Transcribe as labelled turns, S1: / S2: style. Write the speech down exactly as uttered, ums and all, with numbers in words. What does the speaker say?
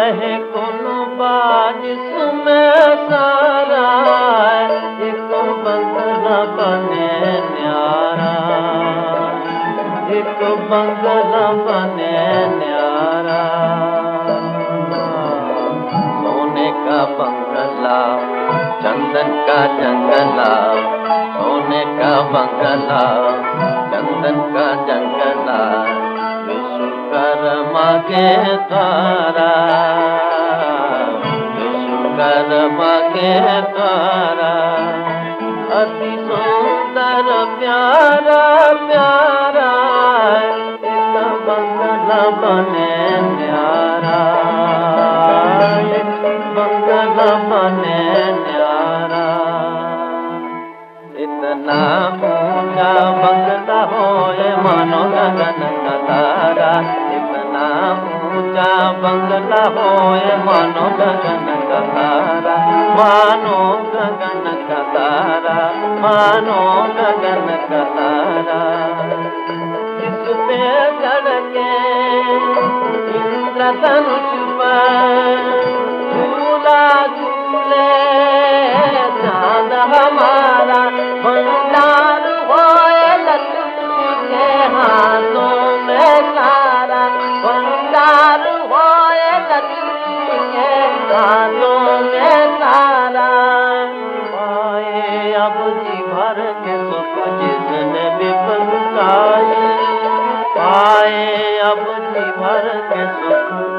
S1: कहे कोनो बाज सुमे सारा, एक बंगला बने न्यारा, एक बंगला बने न्यारा। सोने का बंगला चंदन का जंगला, सोने का बंगला चंदन का जंगला, विश्वकर्मा के द्वारा, विश्वकर्मा के द्वारा। अति सुंदर प्यारा प्यारा, एक बंगला बने न्यारा, एक बंगला बने न्यारा। इतना ऊंचा बंगला होए मानो गगन का तारा, इतना ऊंचा बंगला होए मानो गगन का तारा, मानो गगन का तारा, मानो गगन का तारा। इस पे चढ़ के इंद्रधनुष पर झूला झूले चांद हमारा, भंडार होए लक्ष्मी के हाथों में सारा, भंडार होए लक्ष्मी के हाथों में सारा। पाए अब जी भर के सुख जिसने विपद गाए, पाए अब जी भर के सुख